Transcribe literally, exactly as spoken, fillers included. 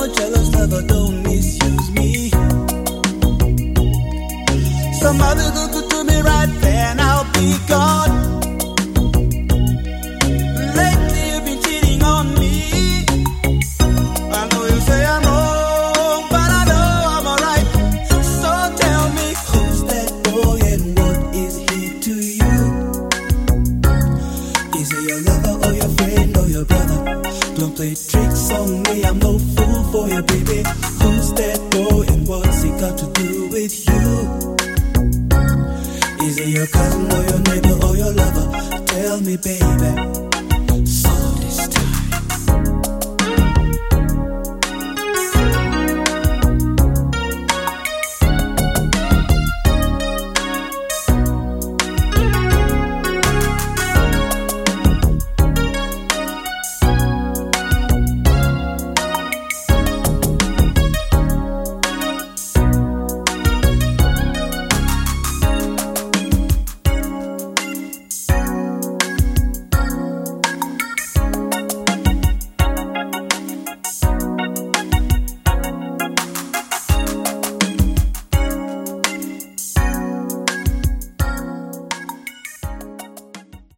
no, jealous lover, don't misuse me. Somebody go good to me right there and I'll be gone. Lately you've been cheating on me. I know you say I'm wrong, but I know I'm alright. So tell me, who's that boy and what is he to you? Is he your lover or your friend or your brother? Don't play tricks on me, I'm no fool for you, baby. Who's that boy and what's he got to do with you? Is he your cousin or your neighbor or your lover? Tell me, baby.